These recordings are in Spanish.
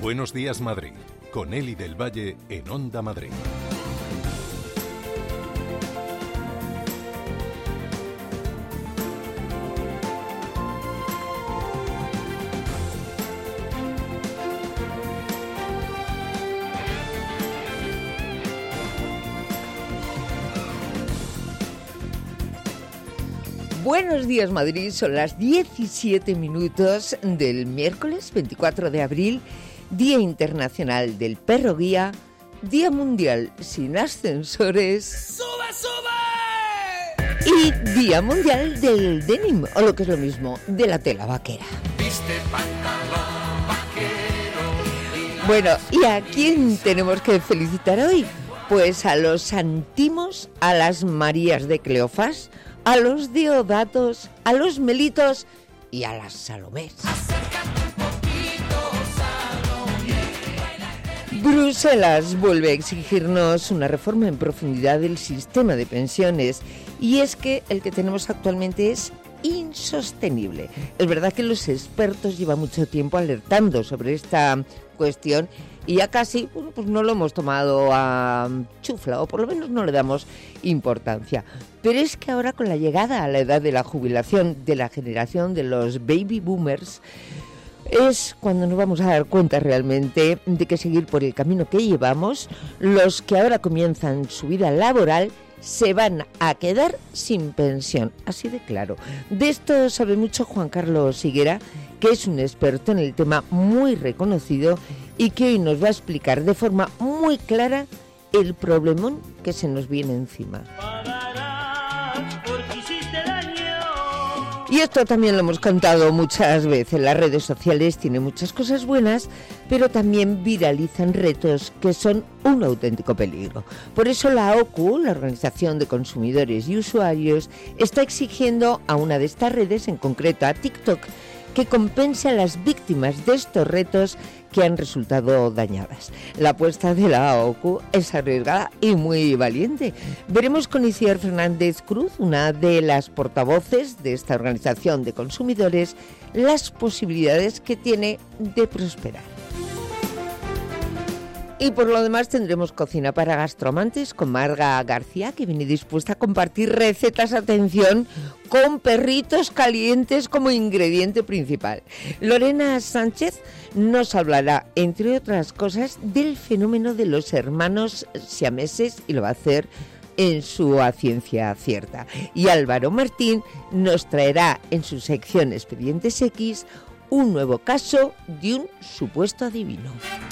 Buenos días, Madrid, con Eli del Valle en Onda Madrid. Buenos días, Madrid. Son las 17 minutos del miércoles 24 de abril, Día Internacional del Perro Guía, Día Mundial sin Ascensores. ¡Sube, sube! Y Día Mundial del Denim, o lo que es lo mismo, de la tela vaquera. Viste pantalón vaquero. Bueno, ¿y a quién tenemos que felicitar hoy? Pues a los Santimos, a las Marías de Cleofás, a los Deodatos, a los Melitos y a las Salomés. Bruselas vuelve a exigirnos una reforma en profundidad del sistema de pensiones, y es que el que tenemos actualmente es insostenible. Es verdad que los expertos llevan mucho tiempo alertando sobre esta cuestión y ya casi, bueno, pues no lo hemos tomado a chufla, o por lo menos no le damos importancia. Pero es que ahora, con la llegada a la edad de la jubilación de la generación de los baby boomers, es cuando nos vamos a dar cuenta realmente de que seguir por el camino que llevamos, los que ahora comienzan su vida laboral se van a quedar sin pensión, así de claro. De esto sabe mucho Juan Carlos Higuera, que es un experto en el tema muy reconocido y que hoy nos va a explicar de forma muy clara el problemón que se nos viene encima. Y esto también lo hemos contado muchas veces. Las redes sociales tienen muchas cosas buenas, pero también viralizan retos que son un auténtico peligro. Por eso la OCU, la Organización de Consumidores y Usuarios, está exigiendo a una de estas redes, en concreto a TikTok, que compense a las víctimas de estos retos que han resultado dañadas. La apuesta de la OCU es arriesgada y muy valiente. Veremos con Iciar Fernández Cruz, una de las portavoces de esta organización de consumidores, las posibilidades que tiene de prosperar. Y por lo demás tendremos cocina para gastroamantes con Marga García, que viene dispuesta a compartir recetas, atención, con perritos calientes como ingrediente principal. Lorena Sánchez nos hablará, entre otras cosas, del fenómeno de los hermanos siameses, y lo va a hacer en su A Ciencia Cierta. Y Álvaro Martín nos traerá en su sección Expedientes X un nuevo caso de un supuesto adivino.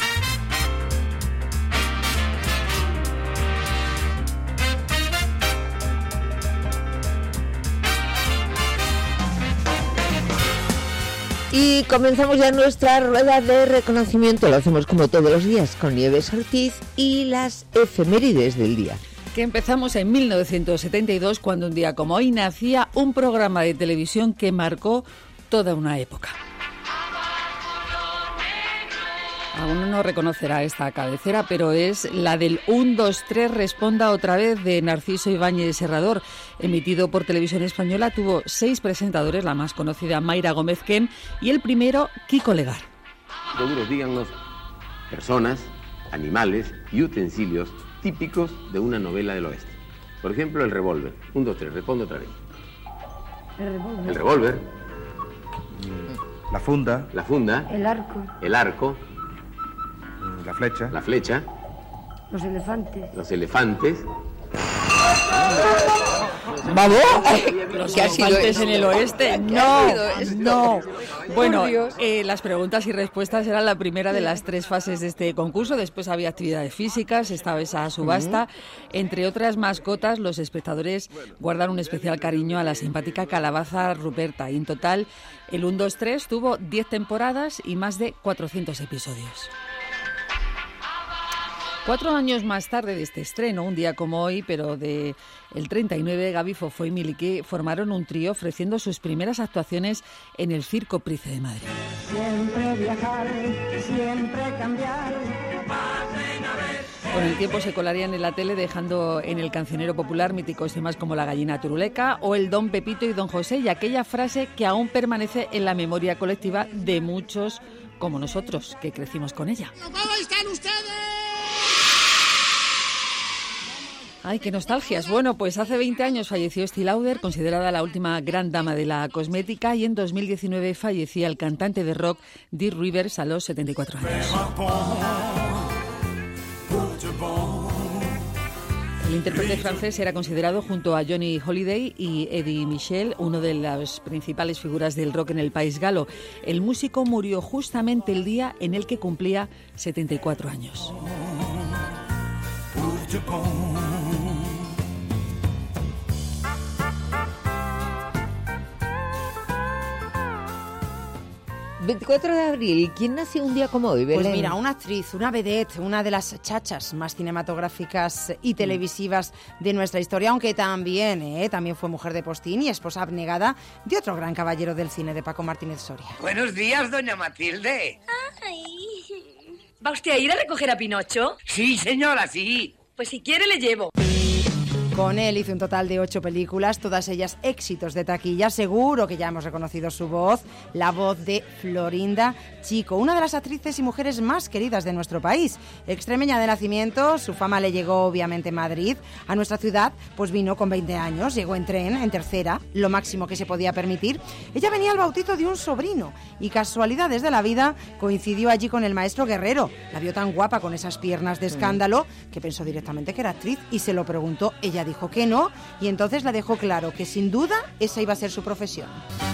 Y comenzamos ya nuestra rueda de reconocimiento. Lo hacemos como todos los días con Nieves Ortiz y las efemérides del día. Que empezamos en 1972, cuando un día como hoy nacía un programa de televisión que marcó toda una época. Alguno no reconocerá esta cabecera, pero es la del 1, 2, 3, responda otra vez, de Narciso Ibáñez Serrador. Emitido por Televisión Española, tuvo 6 presentadores, la más conocida Mayra Gómez Kem y el primero Kiko Legar. Todos díganos personas, animales y utensilios típicos de una novela del oeste. Por ejemplo, el revólver. 1, 2, 3, responde otra vez. El revólver. La funda. La funda. El arco. El arco. La flecha. La flecha. Los elefantes. Los elefantes. ¿Vamos? Los ¿Qué ha sido elefantes esto? en el oeste. ¿Qué ha sido No, esto? no. Bueno, Por Dios. las preguntas y respuestas eran la primera de las 3 fases de este concurso. Después había actividades físicas, estaba esa subasta. Entre otras mascotas, los espectadores guardan un especial cariño a la simpática calabaza Ruperta. Y en total, el 1, 2, 3 tuvo 10 temporadas y más de 400 episodios. 4 años más tarde de este estreno, un día como hoy, pero de el 39, Gaby Fofó y Miliquí formaron un trío ofreciendo sus primeras actuaciones en el Circo Price de Madrid. Siempre viajar, siempre cambiar. Con el tiempo se colarían en la tele, dejando en el cancionero popular míticos temas como La gallina turuleca o el Don Pepito y Don José, y aquella frase que aún permanece en la memoria colectiva de muchos como nosotros, que crecimos con ella. ¿Cómo están ustedes? Ay, qué nostalgias. Bueno, pues hace 20 años falleció Estée Lauder, considerada la última gran dama de la cosmética, y en 2019 fallecía el cantante de rock Dear Rivers a los 74 años. El intérprete francés era considerado, junto a Johnny Hallyday y Eddie Michel, uno de las principales figuras del rock en el país galo. El músico murió justamente el día en el que cumplía 74 años. 24 de abril, ¿quién nació un día como hoy, Belén? Pues mira, una actriz, una vedette, una de las chachas más cinematográficas y televisivas de nuestra historia, aunque también fue mujer de postín y esposa abnegada de otro gran caballero del cine, de Paco Martínez Soria. Buenos días, doña Matilde. Ay. ¿Va usted a ir a recoger a Pinocho? Sí, señora, sí. Pues si quiere le llevo. Con él hizo un total de 8 películas, todas ellas éxitos de taquilla. Seguro que ya hemos reconocido su voz, la voz de Florinda Chico, una de las actrices y mujeres más queridas de nuestro país. Extremeña de nacimiento, su fama le llegó obviamente en Madrid. A nuestra ciudad pues vino con 20 años, llegó en tren, en tercera, lo máximo que se podía permitir. Ella venía al bautizo de un sobrino y casualidades de la vida coincidió allí con el maestro Guerrero. La vio tan guapa con esas piernas de escándalo que pensó directamente que era actriz y se lo preguntó. Ella dijo que no y entonces la dejó claro que sin duda esa iba a ser su profesión.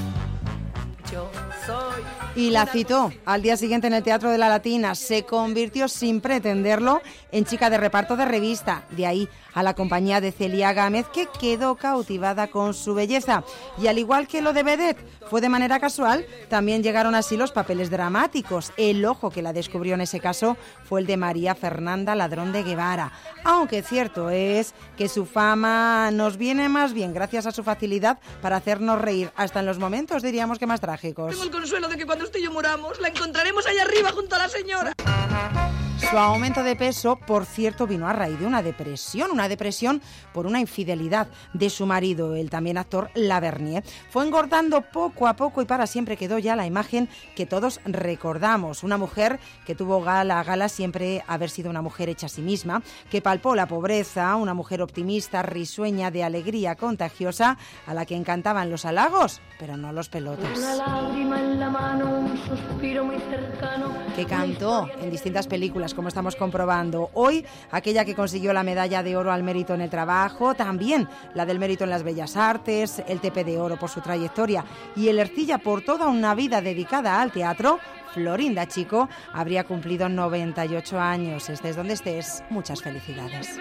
Y la citó al día siguiente en el Teatro de la Latina. Se convirtió sin pretenderlo en chica de reparto de revista. De ahí a la compañía de Celia Gámez, que quedó cautivada con su belleza. Y al igual que lo de vedette fue de manera casual, también llegaron así los papeles dramáticos. El ojo que la descubrió en ese caso fue el de María Fernanda Ladrón de Guevara. Aunque cierto es que su fama nos viene más bien gracias a su facilidad para hacernos reír, hasta en los momentos diríamos que más trágicos. Tengo el consuelo de que cuando usted y yo muramos, la encontraremos allá arriba junto a la señora. Su aumento de peso, por cierto, vino a raíz de una depresión por una infidelidad de su marido, el también actor Lavernier. Fue engordando poco a poco y para siempre quedó ya la imagen que todos recordamos. Una mujer que tuvo gala siempre haber sido una mujer hecha a sí misma, que palpó la pobreza, una mujer optimista, risueña, de alegría contagiosa, a la que encantaban los halagos, pero no los pelotas. Una lágrima en la mano, un suspiro muy cercano. Que cantó en distintas películas, como estamos comprobando. Hoy, aquella que consiguió la medalla de oro al mérito en el trabajo, también la del mérito en las bellas artes, el TP de oro por su trayectoria y el Ercilla por toda una vida dedicada al teatro, Florinda Chico habría cumplido 98 años. Estés donde estés, muchas felicidades.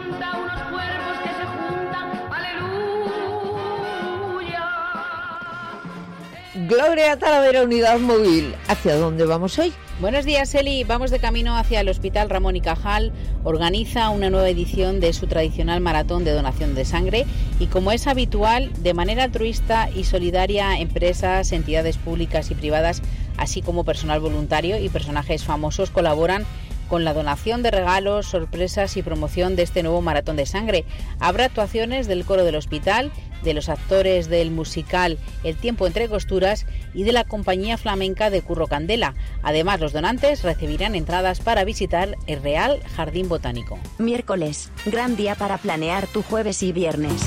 Gloria Talavera, Unidad Móvil. ¿Hacia dónde vamos hoy? Buenos días, Eli. Vamos de camino hacia el Hospital Ramón y Cajal. Organiza una nueva edición de su tradicional maratón de donación de sangre y, como es habitual, de manera altruista y solidaria, empresas, entidades públicas y privadas, así como personal voluntario y personajes famosos colaboran con la donación de regalos, sorpresas y promoción de este nuevo maratón de sangre. Habrá actuaciones del coro del hospital, de los actores del musical El tiempo entre costuras y de la compañía flamenca de Curro Candela. Además, los donantes recibirán entradas para visitar el Real Jardín Botánico. Miércoles, gran día para planear tu jueves y viernes.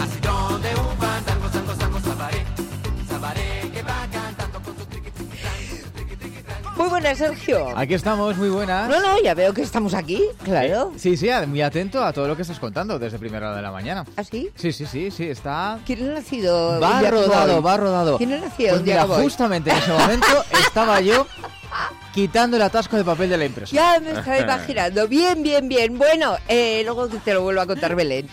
Muy buenas, Sergio. Aquí estamos, muy buenas. No, ya veo que estamos aquí, claro. Sí, muy atento a todo lo que estás contando desde primera hora de la mañana. ¿Ah, sí? Sí, está... ¿Quién ha nacido? Va rodado. ¿Quién ha nacido? Pues mira, justamente en ese momento estaba yo quitando el atasco de papel de la impresora. Ya me estaba imaginando. Bien. Bueno, luego te lo vuelvo a contar, Belén.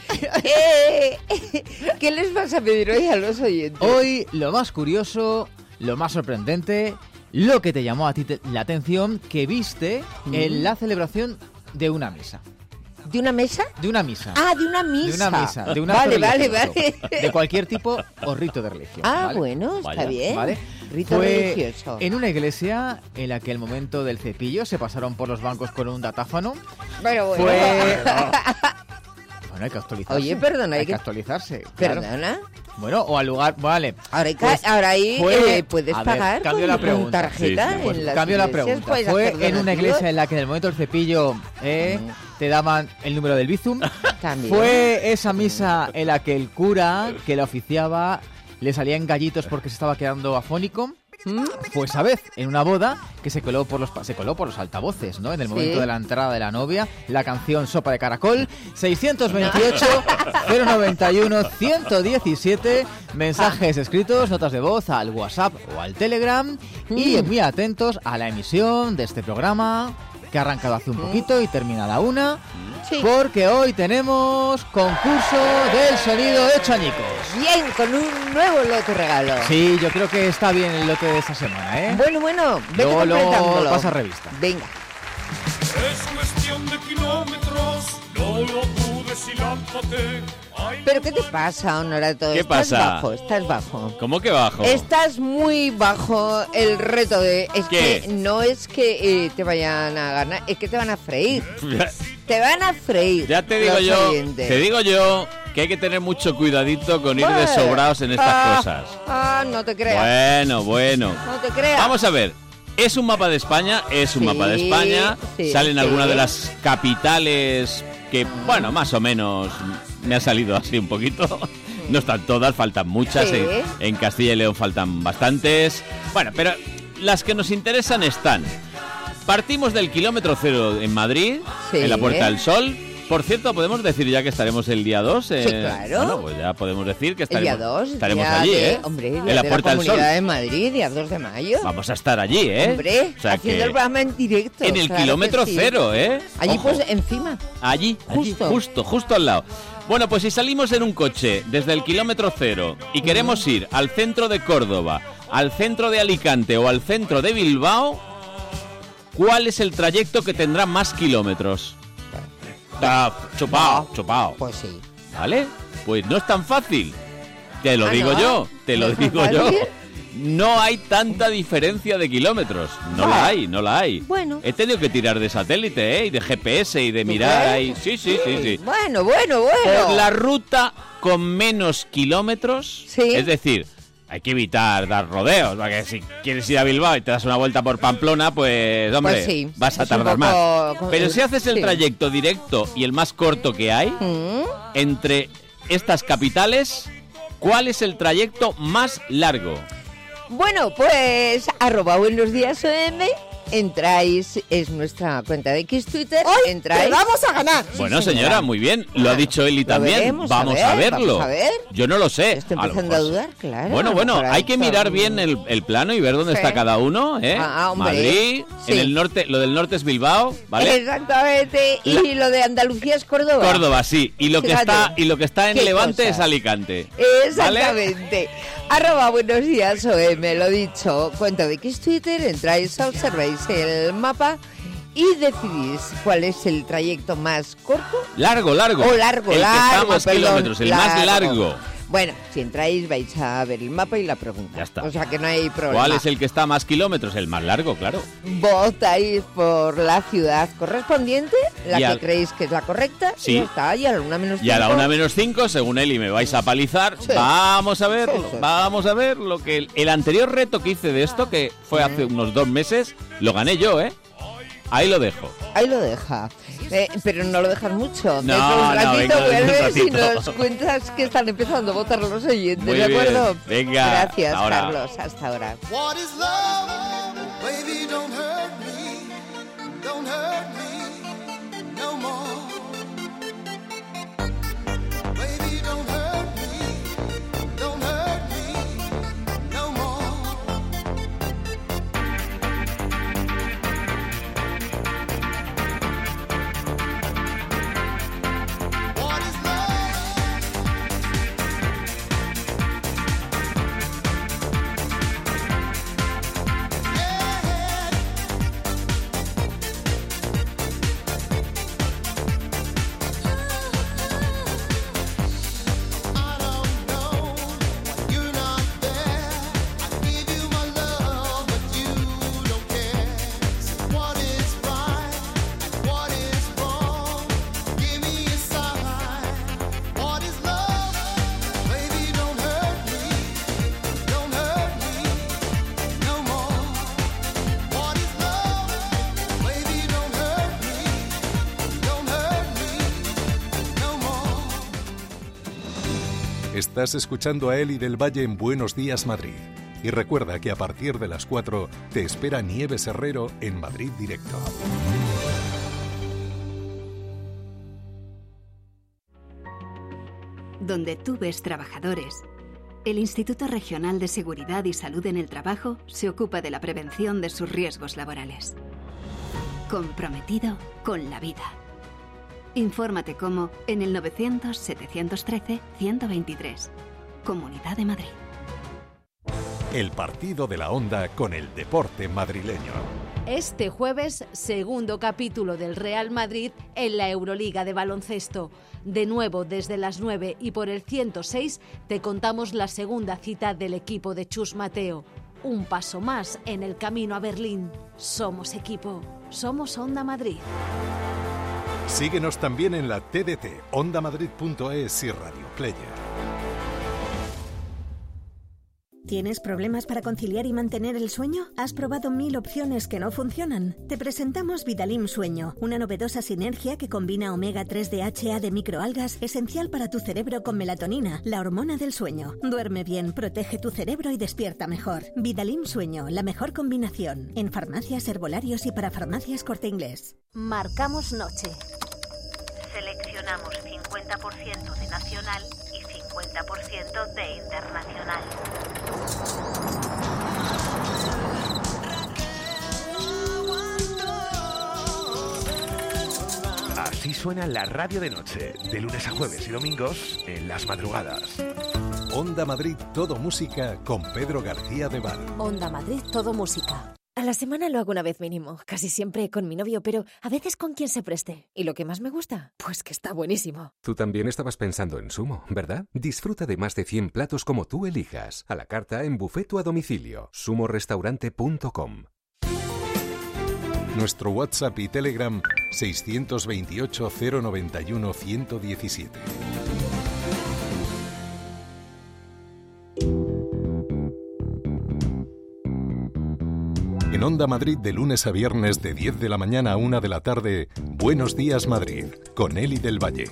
¿Qué les vas a pedir hoy a los oyentes? Hoy, lo más curioso, lo más sorprendente, lo que te llamó a ti la atención, que viste en la celebración de una misa. ¿De una mesa? De una misa. Ah, de una misa. De una misa, de una Vale. De cualquier tipo o rito de religión. Ah, ¿vale? bueno, está Vaya, bien. ¿vale? Rito religioso. En una iglesia en la que al momento del cepillo se pasaron por los bancos con un datáfono. Bueno. Bueno, hay que actualizarse. Oye, perdona. Hay que actualizarse. ¿Perdona? Bueno, o al lugar, vale. Ahora ahí puedes pagar con tarjeta en las Cambio la iglesias, pregunta. ¿Fue en una iglesia en la que en el momento del cepillo te daban el número del bizum? También. ¿Fue esa misa en la que el cura que la oficiaba le salían gallitos porque se estaba quedando afónico? Fue esa vez, en una boda, que se coló por los altavoces, ¿no? En el momento de la entrada de la novia, la canción Sopa de Caracol, 628-091-117, mensajes escritos, notas de voz al WhatsApp o al Telegram, y muy atentos a la emisión de este programa, que ha arrancado hace un poquito y termina a la 1, porque hoy tenemos concurso del sonido hecho añicos. Bien, con un nuevo lote regalo. Sí, yo creo que está bien el lote de esta semana, ¿eh? Bueno, vete completándolo. Pasa revista. Venga. Es cuestión de kilómetros, no lo dudes y lánzate. ¿Pero qué te pasa, Honorato? ¿Qué pasa? Estás bajo. ¿Cómo que bajo? Estás muy bajo el reto de... ¿Qué? Que no es que te vayan a ganar, es que te van a freír. Te van a freír. Ya te digo yo que hay que tener mucho cuidadito con ir de sobrados en estas cosas. No te creas. Bueno. No te creas. Vamos a ver. Es un mapa de España, salen algunas de las capitales que, bueno, más o menos me ha salido así un poquito. No están todas, faltan muchas. Sí. En Castilla y León faltan bastantes. Bueno, pero las que nos interesan están. Partimos del kilómetro 0 en Madrid, en la Puerta del Sol. Por cierto, ¿podemos decir ya que estaremos el día 2? Sí, claro. Bueno, pues ya podemos decir que estaremos, el día 2, estaremos día allí, de, hombre, en la Puerta del Sol. Comunidad de Madrid, día 2 de mayo. Vamos a estar allí, ¿eh? Hombre, o sea, haciendo el programa en directo. En el kilómetro 0, ¿eh? Allí, Ojo. pues, encima. Allí, justo al lado. Bueno, pues si salimos en un coche desde el kilómetro 0 y queremos ir al centro de Córdoba, al centro de Alicante o al centro de Bilbao, ¿cuál es el trayecto que tendrá más kilómetros? Chupao. Pues sí. ¿Vale? Pues no es tan fácil. Te lo digo yo. No hay tanta diferencia de kilómetros. No la hay. Bueno. He tenido que tirar de satélite, ¿eh? Y de GPS y de mirar ahí. Sí. Bueno. Por la ruta con menos kilómetros. Sí. Es decir, hay que evitar dar rodeos, porque si quieres ir a Bilbao y te das una vuelta por Pamplona, pues, hombre, pues sí, vas a tardar más. Pero si haces el trayecto directo y el más corto que hay, entre estas capitales, ¿cuál es el trayecto más largo? Bueno, pues @buenosdiasOM, entráis, es nuestra cuenta de X Twitter. ¡Hoy entráis. te vamos a ganar! Bueno, señora, muy bien, lo ha dicho Eli también. Vamos a verlo. Vamos a ver. Yo no lo sé. Estoy empezando a dudar, claro. Bueno, hay que mirar bien el plano y ver dónde está cada uno, ¿eh? Hombre. Madrid, en el norte, lo del norte es Bilbao, ¿vale? Exactamente. Y lo de Andalucía es Córdoba. Córdoba, sí. Y lo que está en Levante es Alicante. Exactamente. @buenosdiasOM, lo dicho. Cuenta de X Twitter, entráis, observáis el mapa y decidís cuál es el trayecto más corto. Largo. O largo, el que está más kilómetros, el más largo. Bueno, si entráis vais a ver el mapa y la pregunta. Ya está. O sea que no hay problema. ¿Cuál es el que está más kilómetros? El más largo, claro. Votáis por la ciudad correspondiente, la que creéis que es la correcta. Sí. Y ya está, y a la 1:05. Y a la 1:05, según Eli, me vais a palizar. Sí. Vamos a verlo. Sí. Vamos a ver lo que... El anterior reto que hice de esto, que fue hace unos 2 meses, lo gané yo, ¿eh? Ahí lo dejo. Ahí lo deja. Pero no lo dejas mucho. No, dentro de un ratito vuelves y ratito. nos cuentas que están empezando a votar los oyentes, Muy ¿de acuerdo? Bien. Venga. Gracias, ahora. Carlos. Hasta ahora. What is love? Baby, don't hurt me. Don't hurt me no more. Baby, don't hurt me. Don't hurt me no more. What is love? Estás escuchando a Eli del Valle en Buenos Días Madrid. Y recuerda que a partir de las 4 te espera Nieves Herrero en Madrid Directo. Donde tú ves trabajadores, el Instituto Regional de Seguridad y Salud en el Trabajo se ocupa de la prevención de sus riesgos laborales. Comprometido con la vida. Infórmate cómo en el 900-713-123. Comunidad de Madrid. El partido de la Onda con el deporte madrileño. Este jueves, segundo capítulo del Real Madrid en la Euroliga de baloncesto. De nuevo, desde las 9 y por el 106, te contamos la segunda cita del equipo de Chus Mateo. Un paso más en el camino a Berlín. Somos equipo. Somos Onda Madrid. Síguenos también en la TDT, ondamadrid.es y Radio Player. ¿Tienes problemas para conciliar y mantener el sueño? ¿Has probado 1000 opciones que no funcionan? Te presentamos Vitalim Sueño, una novedosa sinergia que combina omega 3 DHA de microalgas, esencial para tu cerebro, con melatonina, la hormona del sueño. Duerme bien, protege tu cerebro y despierta mejor. Vitalim Sueño, la mejor combinación. En farmacias, herbolarios y para farmacias Corte Inglés. Marcamos noche. Seleccionamos 50% de nacional y 50% de internacional. Así suena la radio de noche, de lunes a jueves y domingos en las madrugadas. Onda Madrid, todo música con Pedro García de Val. Onda Madrid, todo música. A la semana lo hago una vez mínimo, casi siempre con mi novio, pero a veces con quien se preste. ¿Y lo que más me gusta? Pues que está buenísimo. Tú también estabas pensando en Sumo, ¿verdad? Disfruta de más de 100 platos como tú elijas, a la carta, en buffet o a domicilio. sumorestaurante.com. Nuestro WhatsApp y Telegram 628 091 117. En Onda Madrid, de lunes a viernes, de 10 de la mañana a 1 de la tarde, Buenos Días Madrid, con Eli del Valle.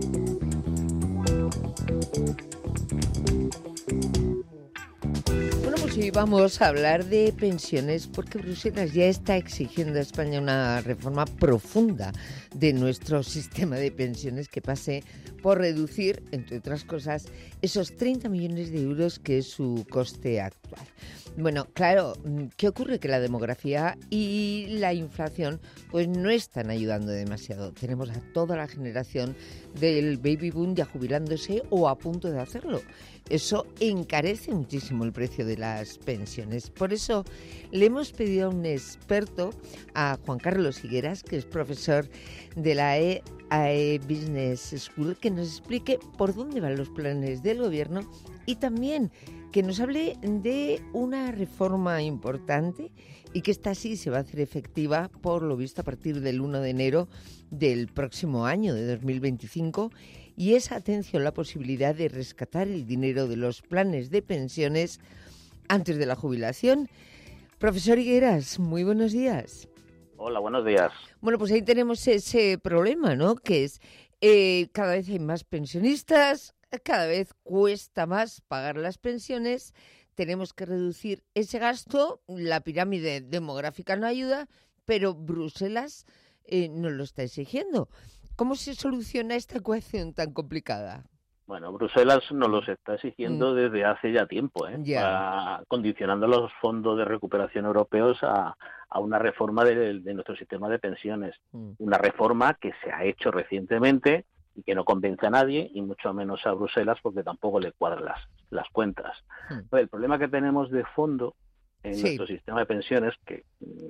Bueno, pues hoy vamos a hablar de pensiones, porque Bruselas ya está exigiendo a España una reforma profunda de nuestro sistema de pensiones que pase por reducir, entre otras cosas, esos 30 millones de euros que es su coste actual. Bueno, claro, ¿qué ocurre? Que la demografía y la inflación pues no están ayudando demasiado. Tenemos a toda la generación del baby boom ya jubilándose o a punto de hacerlo. Eso encarece muchísimo el precio de las pensiones. Por eso le hemos pedido a un experto, a Juan Carlos Higueras, que es profesor de la EAE Business School, que nos explique por dónde van los planes del gobierno y también que nos hable de una reforma importante y que esta sí se va a hacer efectiva, por lo visto, a partir del 1 de enero del próximo año, de 2025, y es, atención, la posibilidad de rescatar el dinero de los planes de pensiones antes de la jubilación. Profesor Higueras, muy buenos días. Hola, buenos días. Bueno, pues ahí tenemos ese problema, ¿no? Que es cada vez hay más pensionistas, cada vez cuesta más pagar las pensiones, tenemos que reducir ese gasto, la pirámide demográfica no ayuda, pero Bruselas nos lo está exigiendo. ¿Cómo se soluciona esta ecuación tan complicada? Bueno, Bruselas nos los está exigiendo desde hace ya tiempo, condicionando los fondos de recuperación europeos a una reforma de nuestro sistema de pensiones. Una reforma que se ha hecho recientemente y que no convence a nadie, y mucho menos a Bruselas, porque tampoco le cuadran las cuentas. Pues el problema que tenemos de fondo en nuestro sistema de pensiones, que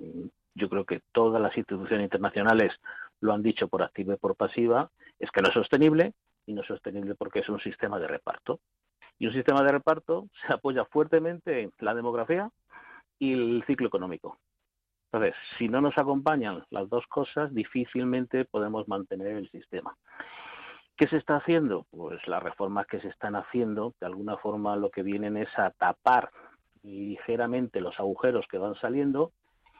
yo creo que todas las instituciones internacionales lo han dicho por activa y por pasiva, es que no es sostenible, y no es sostenible porque es un sistema de reparto. Y un sistema de reparto se apoya fuertemente en la demografía y el ciclo económico. Entonces, si no nos acompañan las dos cosas, difícilmente podemos mantener el sistema. ¿Qué se está haciendo? Pues las reformas que se están haciendo, de alguna forma lo que vienen es a tapar ligeramente los agujeros que van saliendo,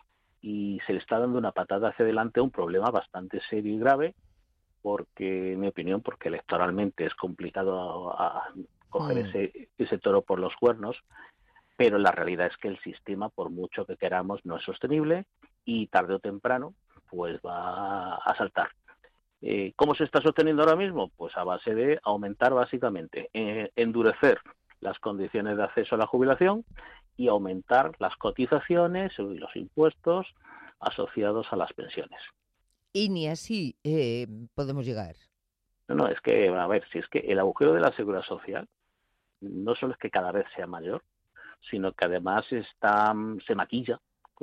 y se le está dando una patada hacia adelante a un problema bastante serio y grave, porque, en mi opinión, porque electoralmente es complicado coger ese toro por los cuernos, pero la realidad es que el sistema, por mucho que queramos, no es sostenible y tarde o temprano pues va a saltar. ¿Cómo se está sosteniendo ahora mismo? Pues a base de aumentar básicamente, endurecer las condiciones de acceso a la jubilación y aumentar las cotizaciones y los impuestos asociados a las pensiones. Y ni así podemos llegar. No, es que, a ver, si es que el agujero de la seguridad social no solo es que cada vez sea mayor, sino que además se maquilla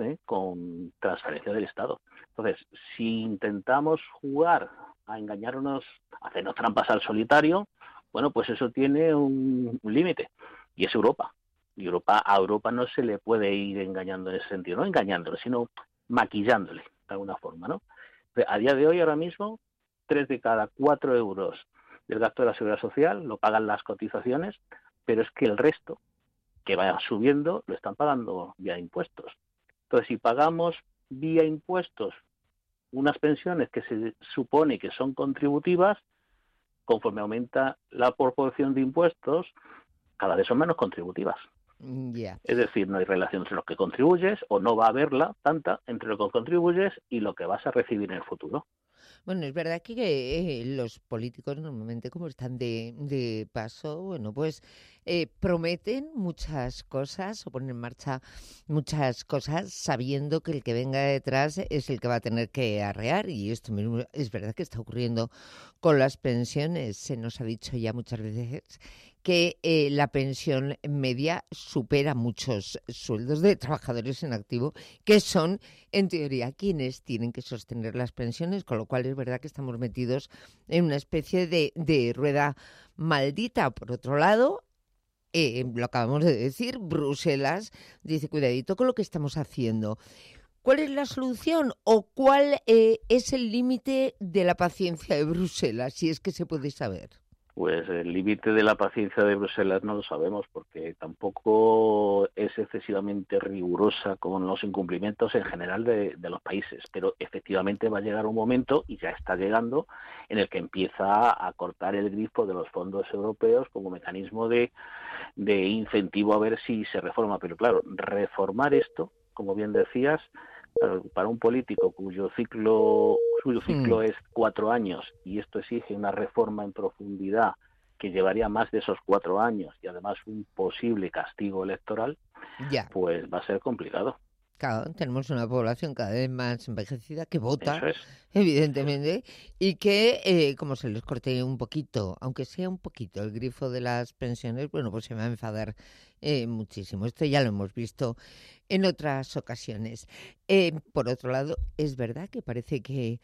con transferencia del Estado. Entonces, si intentamos jugar a engañarnos, a hacernos trampas al solitario, bueno, pues eso tiene un límite, y es Europa. Y a Europa no se le puede ir engañando en ese sentido, no engañándole, sino maquillándole, de alguna forma, ¿no? A día de hoy, ahora mismo, 3 de cada 4 euros del gasto de la seguridad social lo pagan las cotizaciones, pero es que el resto, que vaya subiendo, lo están pagando vía impuestos. Entonces, si pagamos vía impuestos unas pensiones que se supone que son contributivas, conforme aumenta la proporción de impuestos, cada vez son menos contributivas. Yeah. Es decir, no hay relación entre lo que contribuyes, o no va a haberla tanta entre lo que contribuyes y lo que vas a recibir en el futuro. Bueno, es verdad que los políticos normalmente, como están de paso, bueno, pues prometen muchas cosas o ponen en marcha muchas cosas sabiendo que el que venga detrás es el que va a tener que arrear, y esto mismo es verdad que está ocurriendo con las pensiones. Se nos ha dicho ya muchas veces que la pensión media supera muchos sueldos de trabajadores en activo, que son, en teoría, quienes tienen que sostener las pensiones, con lo cual es verdad que estamos metidos en una especie de rueda maldita. Por otro lado, lo acabamos de decir, Bruselas dice, cuidadito con lo que estamos haciendo. ¿Cuál es la solución o cuál es el límite de la paciencia de Bruselas, si es que se puede saber? Pues el límite de la paciencia de Bruselas no lo sabemos, porque tampoco es excesivamente rigurosa con los incumplimientos en general de los países, pero efectivamente va a llegar un momento, y ya está llegando, en el que empieza a cortar el grifo de los fondos europeos como mecanismo de incentivo a ver si se reforma. Pero claro, reformar esto, como bien decías, para un político cuyo ciclo es 4 años, y esto exige una reforma en profundidad que llevaría más de esos 4 años y además un posible castigo electoral, pues va a ser complicado. Claro, tenemos una población cada vez más envejecida que vota, evidentemente, y que como se les corte un poquito, aunque sea un poquito, el grifo de las pensiones, bueno, pues se va a enfadar muchísimo. Esto ya lo hemos visto en otras ocasiones. Por otro lado, es verdad que parece que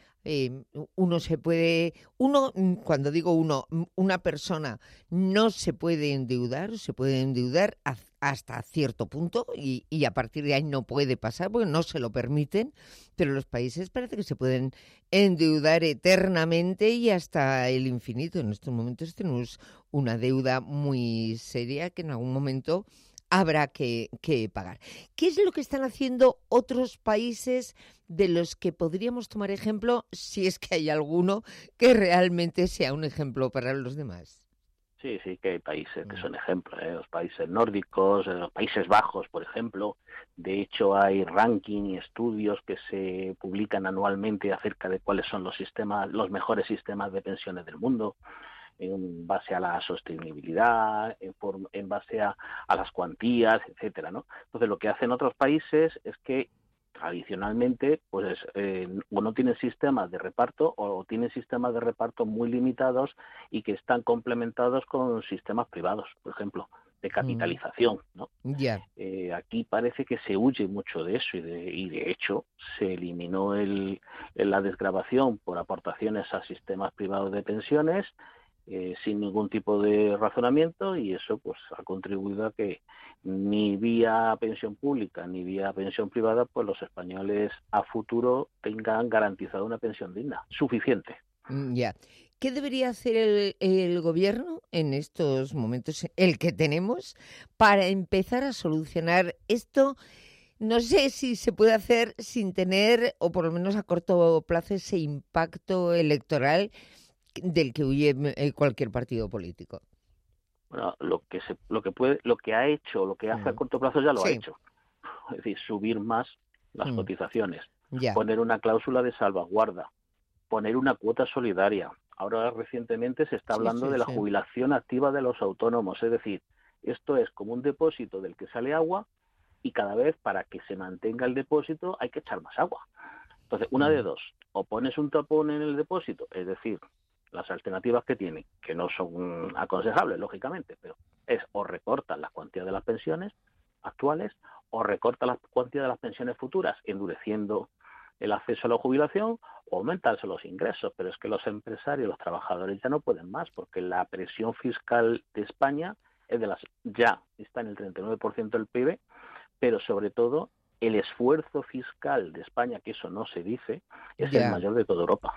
cuando digo una persona no se puede endeudar hasta cierto punto y a partir de ahí no puede pasar porque no se lo permiten, pero los países parece que se pueden endeudar eternamente y hasta el infinito. En estos momentos tenemos una deuda muy seria que en algún momento habrá que pagar. ¿Qué es lo que están haciendo otros países de los que podríamos tomar ejemplo, si es que hay alguno que realmente sea un ejemplo para los demás? Sí, que hay países que son ejemplos, los países nórdicos, los Países Bajos, por ejemplo. De hecho, hay ranking y estudios que se publican anualmente acerca de cuáles son los mejores sistemas de pensiones del mundo, en base a la sostenibilidad, en base a las cuantías, etcétera, ¿no? Entonces, lo que hacen otros países es que tradicionalmente, pues o no tienen sistemas de reparto o tienen sistemas de reparto muy limitados y que están complementados con sistemas privados, por ejemplo, de capitalización, ¿no? Aquí parece que se huye mucho de eso y de hecho se eliminó la desgravación por aportaciones a sistemas privados de pensiones sin ningún tipo de razonamiento, y eso pues ha contribuido a que ni vía pensión pública ni vía pensión privada pues los españoles a futuro tengan garantizada una pensión digna, suficiente. ¿Qué debería hacer el gobierno en estos momentos, el que tenemos, para empezar a solucionar esto? No sé si se puede hacer sin tener, o por lo menos a corto plazo, ese impacto electoral del que huye cualquier partido político. Bueno, lo que ha hecho, lo que hace a corto plazo ya lo ha hecho. Es decir, subir más las cotizaciones, poner una cláusula de salvaguarda, poner una cuota solidaria. Ahora recientemente se está hablando de la jubilación activa de los autónomos, es decir, esto es como un depósito del que sale agua y cada vez para que se mantenga el depósito hay que echar más agua. Entonces, una de dos, o pones un tapón en el depósito, es decir, las alternativas que tiene, que no son aconsejables, lógicamente, pero es o recortas la cuantía de las pensiones actuales o recortas la cuantía de las pensiones futuras, endureciendo el acceso a la jubilación o aumentarse los ingresos. Pero es que los empresarios, los trabajadores ya no pueden más, porque la presión fiscal de España es ya está en el 39% del PIB, pero sobre todo el esfuerzo fiscal de España, que eso no se dice, es el mayor de toda Europa.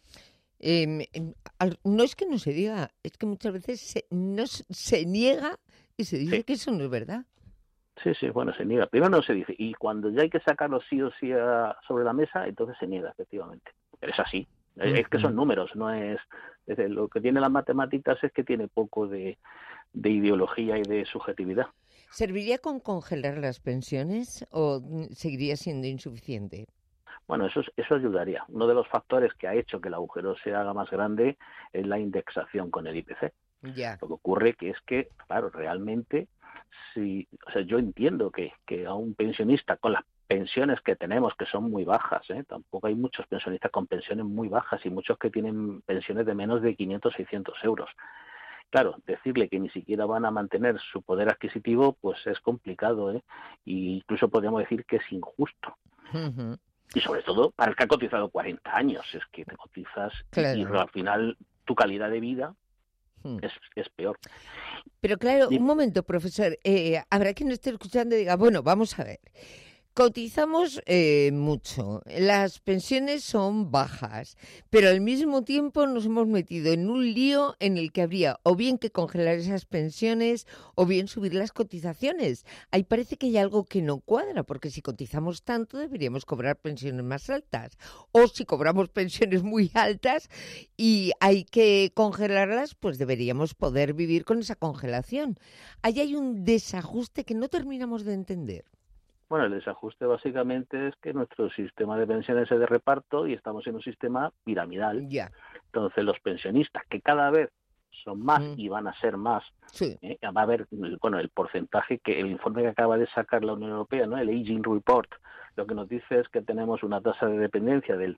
No es que no se diga, es que muchas veces se niega y se dice que eso no es verdad. Sí, bueno, se niega. Primero no se dice, y cuando ya hay que sacarlo sí o sí sobre la mesa, entonces se niega, efectivamente. Pero es así, es que son números, no es... Lo que tiene las matemáticas es que tiene poco de ideología y de subjetividad. ¿Serviría con congelar las pensiones o seguiría siendo insuficiente? Bueno, eso ayudaría. Uno de los factores que ha hecho que el agujero se haga más grande es la indexación con el IPC. Lo que ocurre que es que, claro, realmente, yo entiendo que a un pensionista con las pensiones que tenemos, que son muy bajas, tampoco hay muchos pensionistas con pensiones muy bajas y muchos que tienen pensiones de menos de 500, 600 euros. Claro, decirle que ni siquiera van a mantener su poder adquisitivo, pues es complicado, e incluso podríamos decir que es injusto. Y sobre todo para el que ha cotizado 40 años, es que te cotizas y al final tu calidad de vida es peor. Pero claro, un momento, profesor, habrá quien esté escuchando y diga, bueno, vamos a ver. Cotizamos mucho, las pensiones son bajas, pero al mismo tiempo nos hemos metido en un lío en el que habría o bien que congelar esas pensiones o bien subir las cotizaciones. Ahí parece que hay algo que no cuadra, porque si cotizamos tanto deberíamos cobrar pensiones más altas. O si cobramos pensiones muy altas y hay que congelarlas, pues deberíamos poder vivir con esa congelación. Ahí hay un desajuste que no terminamos de entender. Bueno, el desajuste básicamente es que nuestro sistema de pensiones es de reparto y estamos en un sistema piramidal. Entonces los pensionistas, que cada vez son más y van a ser más, va a haber, bueno, el porcentaje que el informe que acaba de sacar la Unión Europea, ¿no? El Aging Report, lo que nos dice es que tenemos una tasa de dependencia del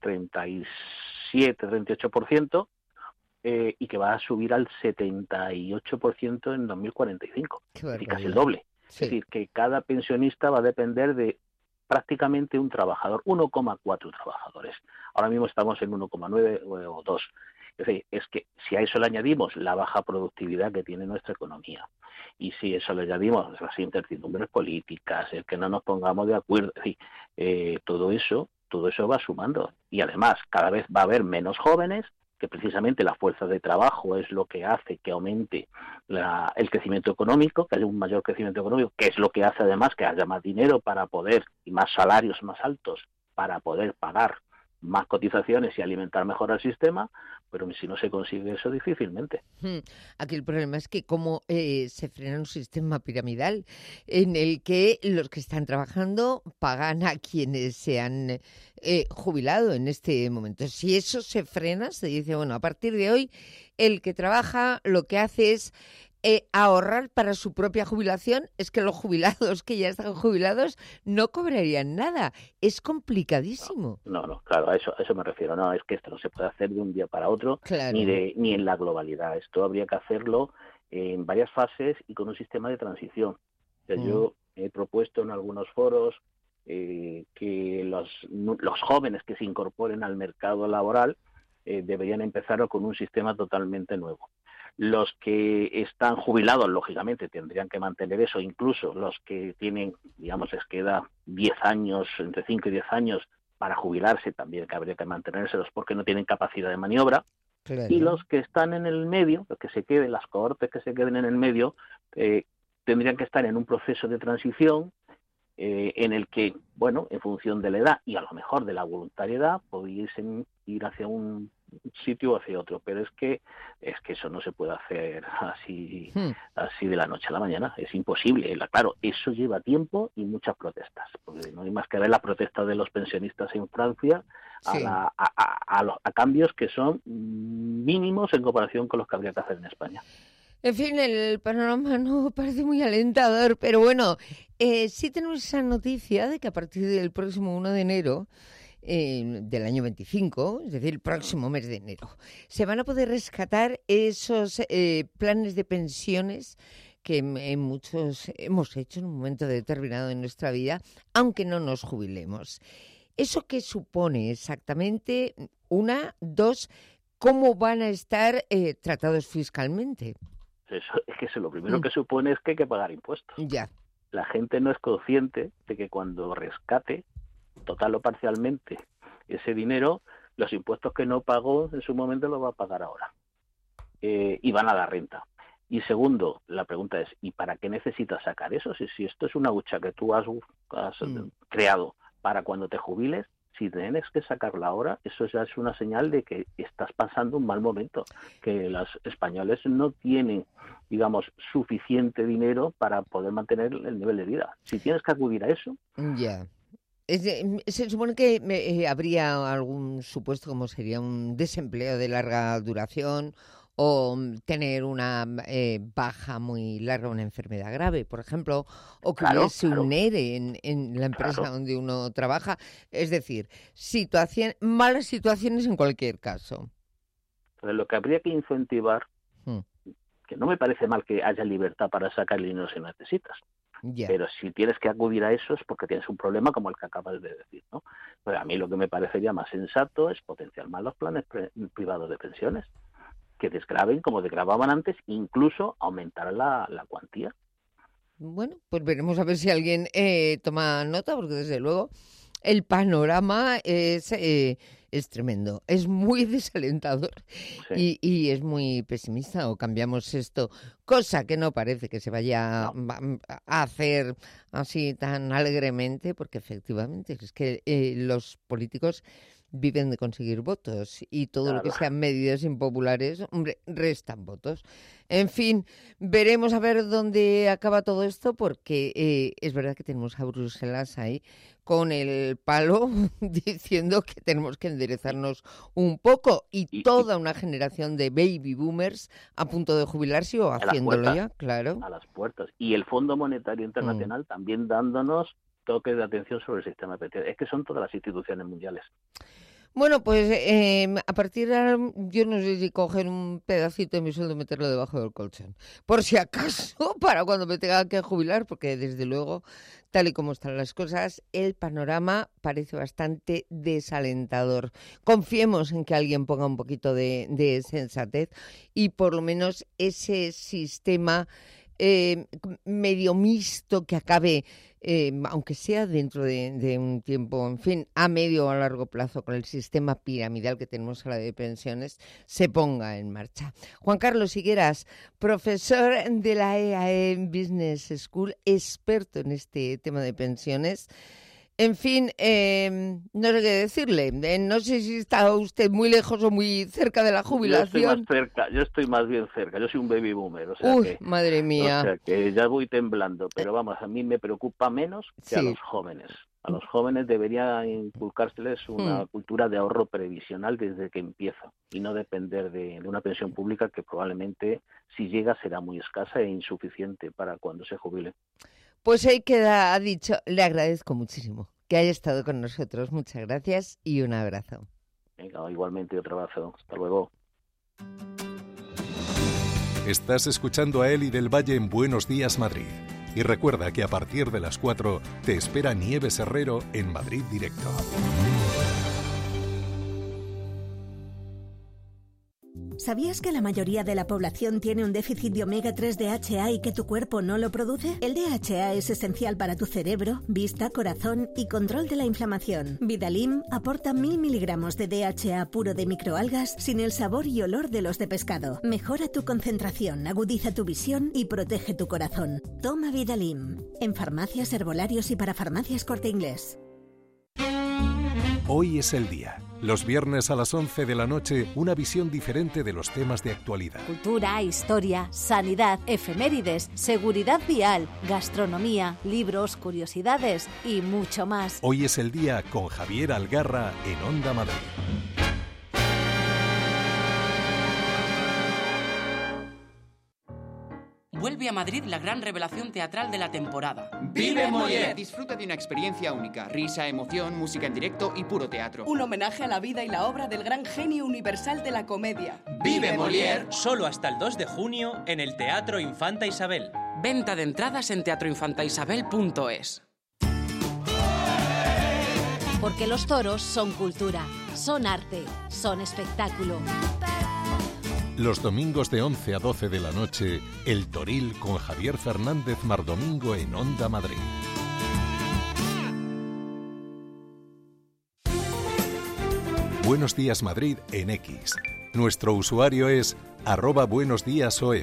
37-38%, y que va a subir al 78% en 2045, y casi el doble. Es decir, que cada pensionista va a depender de prácticamente un trabajador, 1,4 trabajadores. Ahora mismo estamos en 1,9 o 2. Es decir, es que si a eso le añadimos la baja productividad que tiene nuestra economía, y si eso le añadimos las incertidumbres políticas, el que no nos pongamos de acuerdo, es decir, todo eso va sumando. Y además, cada vez va a haber menos jóvenes, que precisamente la fuerza de trabajo es lo que hace que aumente el crecimiento económico, que haya un mayor crecimiento económico, que es lo que hace además que haya más dinero para poder, y más salarios más altos, para poder pagar más cotizaciones y alimentar mejor al sistema, pero si no se consigue eso, difícilmente. Aquí el problema es que cómo se frena un sistema piramidal en el que los que están trabajando pagan a quienes se han jubilado en este momento. Si eso se frena, se dice, bueno, a partir de hoy el que trabaja lo que hace es ahorrar para su propia jubilación. Es que los jubilados que ya están jubilados no cobrarían nada. Es complicadísimo. No, claro, a eso me refiero. No, es que esto no se puede hacer de un día para otro, ni en la globalidad. Esto habría que hacerlo en varias fases y con un sistema de transición. O sea, yo he propuesto en algunos foros que los jóvenes que se incorporen al mercado laboral deberían empezar con un sistema totalmente nuevo. Los que están jubilados, lógicamente, tendrían que mantener eso. Incluso los que tienen, digamos, les queda 10 años, entre 5 y 10 años para jubilarse, también habría que mantenérselos porque no tienen capacidad de maniobra. Y los que están en el medio, los que se queden, las cohortes que se queden en el medio, tendrían que estar en un proceso de transición en el que, bueno, en función de la edad y a lo mejor de la voluntariedad, pudiesen ir hacia un sitio o hacia otro, pero es que eso no se puede hacer así de la noche a la mañana, es imposible. Claro, eso lleva tiempo y muchas protestas, porque no hay más que ver la protesta de los pensionistas en Francia a cambios que son mínimos en comparación con los que habría que hacer en España. En fin, el panorama no parece muy alentador, pero bueno, sí tenemos esa noticia de que a partir del próximo 1 de enero del año 25, es decir, el próximo mes de enero, se van a poder rescatar esos planes de pensiones que muchos hemos hecho en un momento determinado de nuestra vida, aunque no nos jubilemos. ¿Eso qué supone exactamente? 1, 2, ¿cómo van a estar tratados fiscalmente? Eso lo primero que supone es que hay que pagar impuestos. Ya. La gente no es consciente de que cuando rescate, total o parcialmente, ese dinero, los impuestos que no pagó en su momento los va a pagar ahora. Y van a la renta. Y segundo, la pregunta es, ¿y para qué necesitas sacar eso? Si esto es una hucha que tú has creado para cuando te jubiles, si tienes que sacarla ahora, eso ya es una señal de que estás pasando un mal momento, que los españoles no tienen, digamos, suficiente dinero para poder mantener el nivel de vida. Si tienes que acudir a eso... Ya. Se supone que habría algún supuesto como sería un desempleo de larga duración o tener una baja muy larga, una enfermedad grave, por ejemplo, o que hubiese un ERE en la empresa donde uno trabaja. Es decir, malas situaciones en cualquier caso. Pero lo que habría que incentivar, que no me parece mal que haya libertad para sacar el dinero si necesitas, pero si tienes que acudir a eso es porque tienes un problema como el que acabas de decir, ¿no? Pero a mí lo que me parecería más sensato es potenciar más los planes privados de pensiones, que desgraven como desgravaban antes, incluso aumentar la cuantía. Bueno, pues veremos a ver si alguien toma nota, porque desde luego el panorama es tremendo, es muy desalentador y es muy pesimista. O cambiamos esto, cosa que no parece que se vaya a hacer así tan alegremente, porque efectivamente es que los políticos viven de conseguir votos y todo lo que sean medidas impopulares, hombre, restan votos. En fin, veremos a ver dónde acaba todo esto, porque es verdad que tenemos a Bruselas ahí con el palo diciendo que tenemos que enderezarnos un poco y toda una generación de baby boomers a punto de jubilarse o haciéndolo ya, claro. A las puertas. Y el Fondo Monetario Internacional también dándonos toque de atención sobre el sistema de pensiones. Es que son todas las instituciones mundiales. Bueno, pues a partir de ahora yo no sé si coger un pedacito de mi sueldo y meterlo debajo del colchón. Por si acaso, para cuando me tenga que jubilar, porque desde luego, tal y como están las cosas, el panorama parece bastante desalentador. Confiemos en que alguien ponga un poquito de sensatez y por lo menos ese sistema medio mixto que acabe, aunque sea dentro de un tiempo, en fin, a medio o a largo plazo, con el sistema piramidal que tenemos ahora de pensiones, se ponga en marcha. Juan Carlos Higueras, profesor de la EAE Business School, experto en este tema de pensiones. En fin, no sé qué decirle. No sé si está usted muy lejos o muy cerca de la jubilación. Yo estoy más bien cerca. Yo soy un baby boomer. O sea madre mía. O sea que ya voy temblando. Pero vamos, a mí me preocupa menos que a los jóvenes. A los jóvenes debería inculcárseles una cultura de ahorro previsional desde que empieza y no depender de una pensión pública que probablemente, si llega, será muy escasa e insuficiente para cuando se jubile. Pues ahí queda dicho. Le agradezco muchísimo que haya estado con nosotros. Muchas gracias y un abrazo. Venga, igualmente otro abrazo. Hasta luego. Estás escuchando a Eli del Valle en Buenos Días Madrid. Y recuerda que a partir de las 4 te espera Nieves Herrero en Madrid Directo. ¿Sabías que la mayoría de la población tiene un déficit de omega 3 DHA y que tu cuerpo no lo produce? El DHA es esencial para tu cerebro, vista, corazón y control de la inflamación. Vidalim aporta 1000 miligramos de DHA puro de microalgas sin el sabor y olor de los de pescado. Mejora tu concentración, agudiza tu visión y protege tu corazón. Toma Vidalim. En farmacias, herbolarios y para farmacias Corte Inglés. Hoy es el día. Los viernes a las 11 de la noche, una visión diferente de los temas de actualidad. Cultura, historia, sanidad, efemérides, seguridad vial, gastronomía, libros, curiosidades y mucho más. Hoy es el día con Javier Algarra en Onda Madrid. Vuelve a Madrid la gran revelación teatral de la temporada. ¡Vive Molière! Disfruta de una experiencia única. Risa, emoción, música en directo y puro teatro. Un homenaje a la vida y la obra del gran genio universal de la comedia. ¡Vive Molière! Solo hasta el 2 de junio en el Teatro Infanta Isabel. Venta de entradas en teatroinfantaisabel.es. Porque los toros son cultura, son arte, son espectáculo. Los domingos de 11 a 12 de la noche, El Toril con Javier Fernández Mardomingo en Onda Madrid. Buenos Días Madrid en X. Nuestro usuario es @buenosdiasom.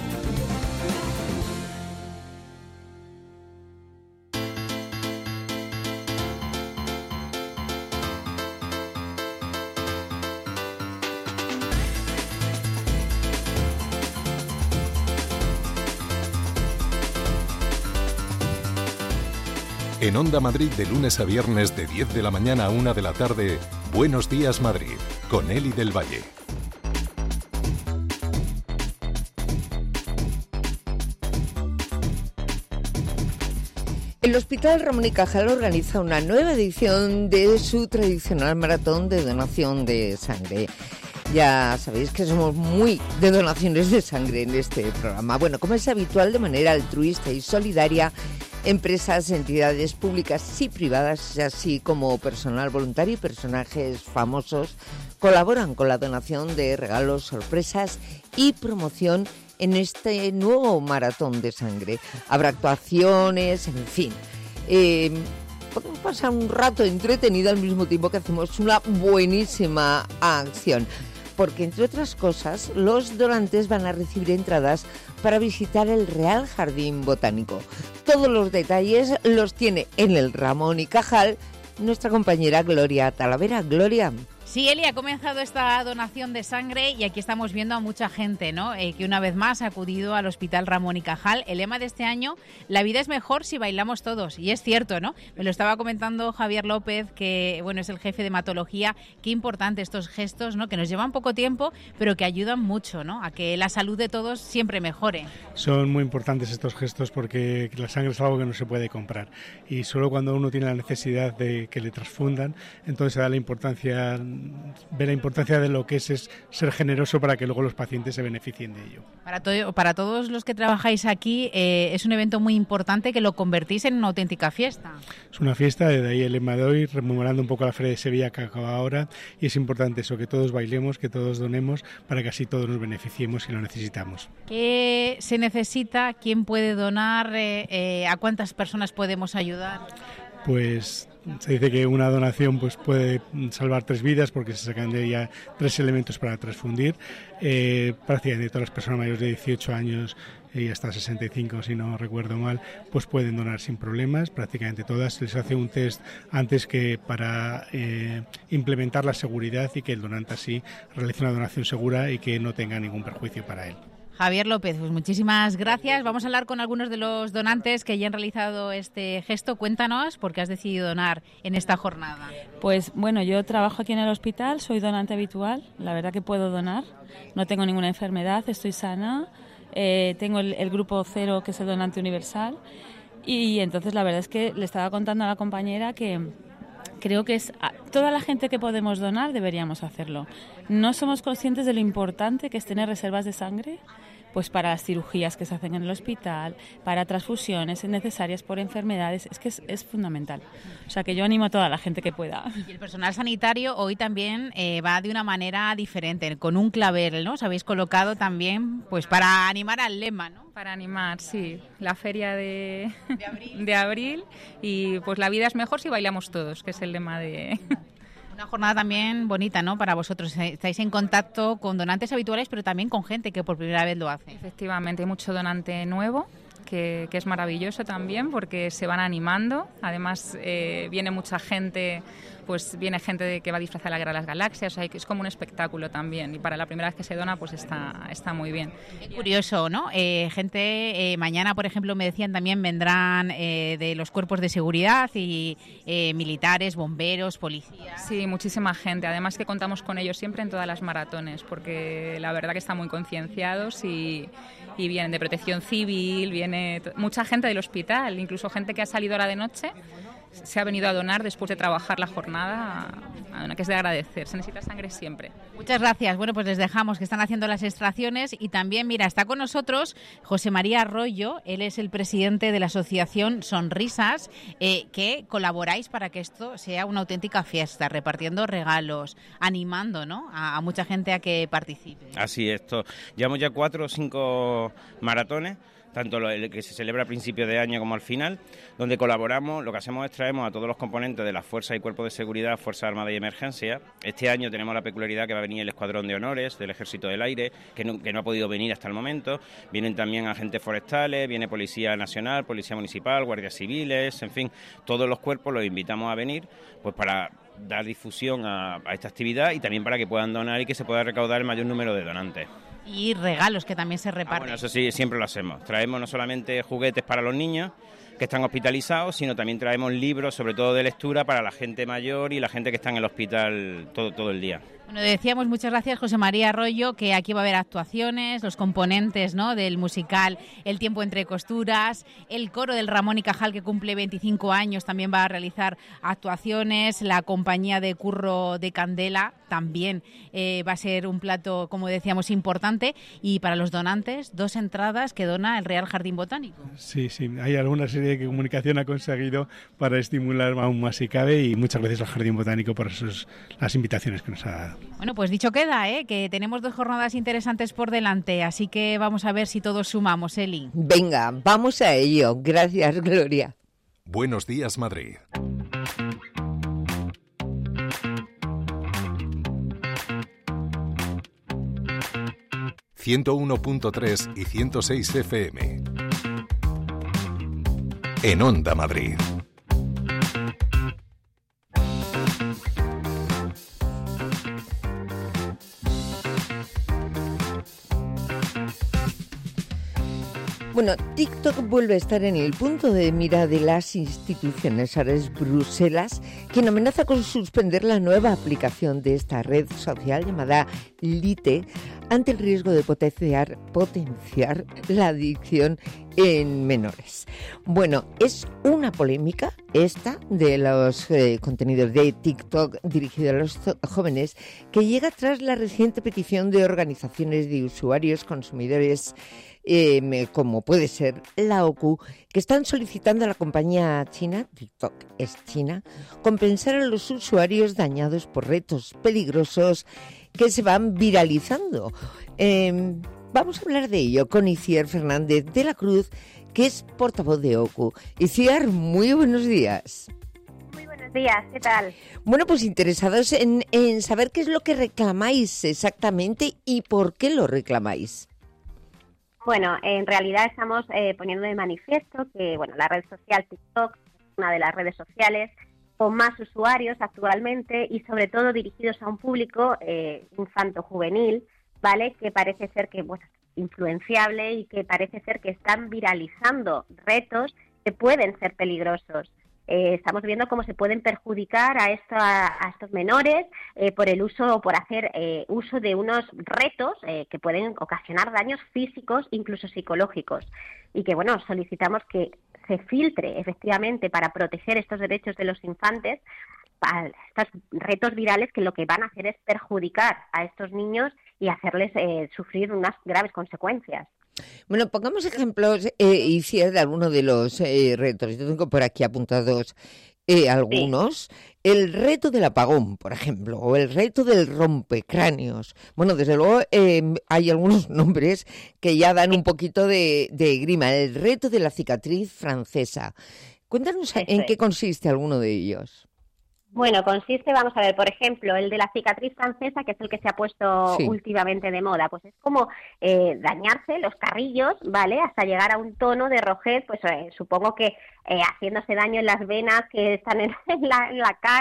En Onda Madrid de lunes a viernes de 10 de la mañana a 1 de la tarde, Buenos Días Madrid, con Eli del Valle. El Hospital Ramón y Cajal organiza una nueva edición de su tradicional maratón de donación de sangre. Ya sabéis que somos muy de donaciones de sangre en este programa. Bueno, como es habitual, de manera altruista y solidaria, empresas, entidades públicas y privadas, así como personal voluntario y personajes famosos, colaboran con la donación de regalos, sorpresas y promoción en este nuevo maratón de sangre. Habrá actuaciones, en fin. Podemos pasar un rato entretenido al mismo tiempo que hacemos una buenísima acción. Porque, entre otras cosas, los donantes van a recibir entradas para visitar el Real Jardín Botánico. Todos los detalles los tiene en el Ramón y Cajal nuestra compañera Gloria Talavera. Gloria. Sí, Eli, ha comenzado esta donación de sangre y aquí estamos viendo a mucha gente, ¿no? Que una vez más ha acudido al Hospital Ramón y Cajal. El lema de este año, la vida es mejor si bailamos todos. Y es cierto, ¿no? Me lo estaba comentando Javier López, que bueno, es el jefe de hematología. Qué importante estos gestos, ¿no? Que nos llevan poco tiempo, pero que ayudan mucho, ¿no? A que la salud de todos siempre mejore. Son muy importantes estos gestos porque la sangre es algo que no se puede comprar. Y solo cuando uno tiene la necesidad de que le transfundan, entonces se da la importancia... ve la importancia de lo que es ser generoso para que luego los pacientes se beneficien de ello. Para todos los que trabajáis aquí, es un evento muy importante que lo convertís en una auténtica fiesta. Es una fiesta, de ahí el lema de hoy, rememorando un poco la Feria de Sevilla que acaba ahora, y es importante eso, que todos bailemos, que todos donemos, para que así todos nos beneficiemos si lo necesitamos. ¿Qué se necesita? ¿Quién puede donar? ¿A cuántas personas podemos ayudar? Pues se dice que una donación pues puede salvar 3 vidas porque se sacan de ella 3 elementos para transfundir. Prácticamente todas las personas mayores de 18 años y hasta 65, si no recuerdo mal, pues pueden donar sin problemas. Prácticamente todas. Les hace un test antes que para implementar la seguridad y que el donante así realice una donación segura y que no tenga ningún perjuicio para él. Javier López, pues muchísimas gracias. Vamos a hablar con algunos de los donantes que ya han realizado este gesto. Cuéntanos por qué has decidido donar en esta jornada. Pues bueno, yo trabajo aquí en el hospital, soy donante habitual. La verdad que puedo donar. No tengo ninguna enfermedad, estoy sana. Tengo el grupo 0, que es el donante universal. Y entonces la verdad es que le estaba contando a la compañera que creo que toda la gente que podemos donar deberíamos hacerlo. No somos conscientes de lo importante que es tener reservas de sangre, pues para las cirugías que se hacen en el hospital, para transfusiones necesarias por enfermedades, es que es fundamental. O sea que yo animo a toda la gente que pueda. Y el personal sanitario hoy también va de una manera diferente, con un clavel, ¿no? Os habéis colocado también pues para animar al lema, ¿no? Para animar, sí, la feria de abril y pues la vida es mejor si bailamos todos, que es el lema de... Una jornada también bonita, ¿no? Para vosotros. Estáis en contacto con donantes habituales, pero también con gente que por primera vez lo hace. Efectivamente, hay mucho donante nuevo, que es maravilloso también, porque se van animando. Además, viene mucha gente pues viene gente que va disfrazada a la Guerra de las Galaxias, o sea, es como un espectáculo también, y para la primera vez que se dona pues está muy bien. Qué curioso, ¿no? Mañana, por ejemplo, me decían también vendrán de los cuerpos de seguridad y militares, bomberos, policías. Sí, muchísima gente, además que contamos con ellos siempre en todas las maratones, porque la verdad que están muy concienciados y vienen de Protección Civil, viene mucha gente del hospital, incluso gente que ha salido ahora de noche, se ha venido a donar después de trabajar la jornada, que es de agradecer. Se necesita sangre siempre. Muchas gracias. Bueno, pues les dejamos que están haciendo las extracciones y también, mira, está con nosotros José María Arroyo. Él es el presidente de la asociación Sonrisas, que colaboráis para que esto sea una auténtica fiesta, repartiendo regalos, animando, ¿no?, a mucha gente a que participe. Así es. Llevamos ya 4 o 5 maratones, tanto el que se celebra a principios de año como al final, donde colaboramos. Lo que hacemos es traemos a todos los componentes de las fuerzas y cuerpos de seguridad, Fuerzas Armadas y Emergencia. Este año tenemos la peculiaridad que va a venir el Escuadrón de Honores del Ejército del Aire, que no ha podido venir hasta el momento. Vienen también agentes forestales, viene Policía Nacional, Policía Municipal, Guardias Civiles, en fin, todos los cuerpos los invitamos a venir pues para dar difusión a esta actividad y también para que puedan donar y que se pueda recaudar el mayor número de donantes. Y regalos que también se reparten. Bueno, eso sí, siempre lo hacemos. Traemos no solamente juguetes para los niños que están hospitalizados, sino también traemos libros, sobre todo de lectura, para la gente mayor y la gente que está en el hospital todo el día. Bueno, decíamos, muchas gracias, José María Arroyo, que aquí va a haber actuaciones, los componentes, ¿no?, del musical El tiempo entre costuras, el coro del Ramón y Cajal, que cumple 25 años, también va a realizar actuaciones, la compañía de Curro de Candela también va a ser un plato, como decíamos, importante, y para los donantes, 2 entradas que dona el Real Jardín Botánico. Sí, hay alguna serie de comunicación ha conseguido para estimular aún más si cabe, y muchas gracias al Jardín Botánico por las invitaciones que nos ha dado. Bueno, pues dicho queda, que tenemos 2 jornadas interesantes por delante, así que vamos a ver si todos sumamos, Eli. Venga, vamos a ello. Gracias, Gloria. Buenos días, Madrid. ...101.3 y 106 FM. En Onda Madrid. Bueno, TikTok vuelve a estar en el punto de mira de las instituciones. Ahora es Bruselas quien amenaza con suspender la nueva aplicación de esta red social llamada Lite ante el riesgo de potenciar la adicción en menores. Bueno, es una polémica esta de los contenidos de TikTok dirigidos a los jóvenes que llega tras la reciente petición de organizaciones de usuarios consumidores como puede ser la OCU, que están solicitando a la compañía china, TikTok es china, compensar a los usuarios dañados por retos peligrosos que se van viralizando. Vamos a hablar de ello con Iciar Fernández de la Cruz, que es portavoz de OCU. Iciar, muy buenos días. Muy buenos días, ¿qué tal? Bueno, pues interesados en saber qué es lo que reclamáis exactamente y por qué lo reclamáis. Bueno, en realidad estamos poniendo de manifiesto que la red social TikTok es una de las redes sociales con más usuarios actualmente y sobre todo dirigidos a un público infanto-juvenil, ¿vale? Que parece ser que influenciable y que parece ser que están viralizando retos que pueden ser peligrosos. Estamos viendo cómo se pueden perjudicar a estos menores por el uso o por hacer uso de unos retos que pueden ocasionar daños físicos, incluso psicológicos. Y que, solicitamos que se filtre efectivamente para proteger estos derechos de los infantes a estos retos virales que lo que van a hacer es perjudicar a estos niños y hacerles sufrir unas graves consecuencias. Bueno, pongamos ejemplos, de algunos de los retos. Yo tengo por aquí apuntados algunos. Sí. El reto del apagón, por ejemplo, o el reto del rompecráneos. Bueno, desde luego hay algunos nombres que ya dan un poquito de grima. El reto de la cicatriz francesa. Cuéntanos en qué consiste alguno de ellos. Bueno, consiste, vamos a ver, por ejemplo, el de la cicatriz francesa, que es el que se ha puesto últimamente de moda, pues es como dañarse los carrillos, ¿vale?, hasta llegar a un tono de rojez, pues supongo que haciéndose daño en las venas que están en la cara,